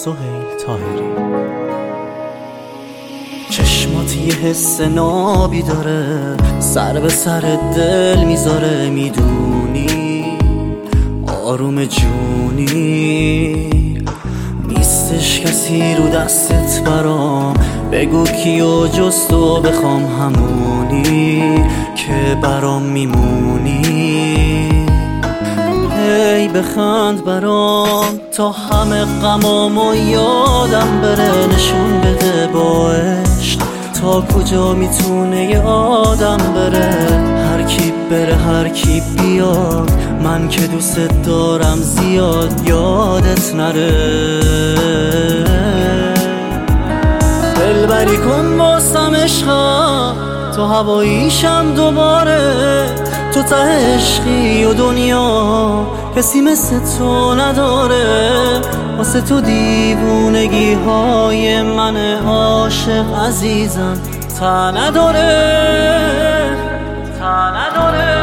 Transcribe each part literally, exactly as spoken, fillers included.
سهیل طاهری. چشمات یه حس نابی داره، سر به سر دل میذاره، میدونی آروم جونی نیستش کسی رو دستت برام، بگو کیو جز تو بخوام، همونی که برام میمونی. هی بخند برام تا همه غمامو یادم بره، نشون بده با عشق تا کجا میتونه یه آدم بره. هر کی بره هر کی بیاد، من که دوست دارم زیاد یادت نره. دلبری کن واسم عشقم تا هواییشم دوباره، تو ته عشقی و دنیا کسی مثل تو نداره. واسه تو دیوونگی های من عاشق عزیزم تا نداره، تا نداره.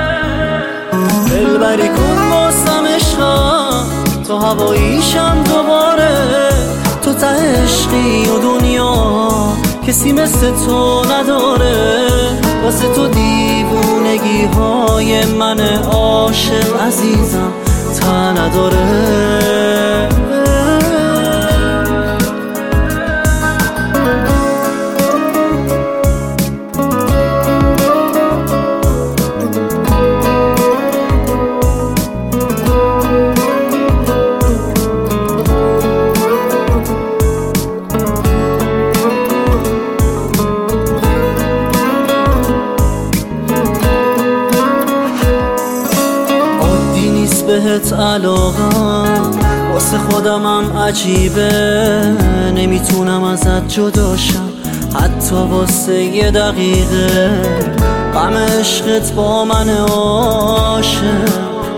دلبری کن واسم عشقم تا هواییشم دوباره، تو ته عشقی و دنیا کسی مثل تو نداره. واسه تو دیوونگی های من عاشق عزیزم تا نداره. بهت علاقم واسه خودمم عجیبه، نمیتونم ازت جداشم حتی واسه یه دقیقه. غم عشقت با من عاشق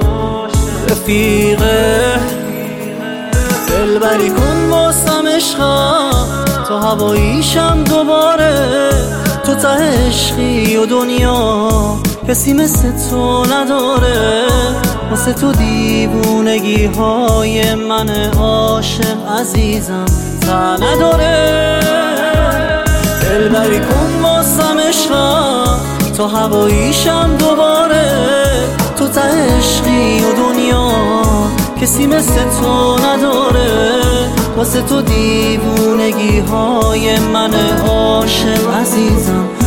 رفیقه. دلبری کن واسم عشقم تا هواییشم دوباره، تو ته عشقی و دنیا کسی مثل تو نداره. واسه تو دیوونگی های من عاشق عزیزم تا نداره. دلبری کن واسم عشقم تا هواییشم دوباره، تو ته عشقی و دنیا کسی مثل تو نداره. واسه تو دیوونگی های من عاشق عزیزم